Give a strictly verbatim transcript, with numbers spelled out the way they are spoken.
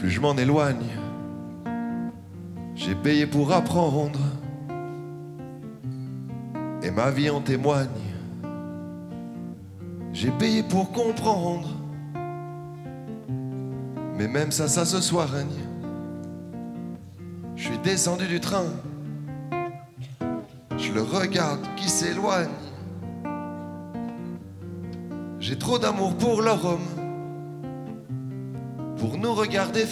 plus je m'en éloigne. J'ai payé pour apprendre, et ma vie en témoigne. J'ai payé pour comprendre, mais même ça, ça se soigne. Je suis descendu du train, je le regarde qui s'éloigne. J'ai trop d'amour pour leur homme, pour nous regarder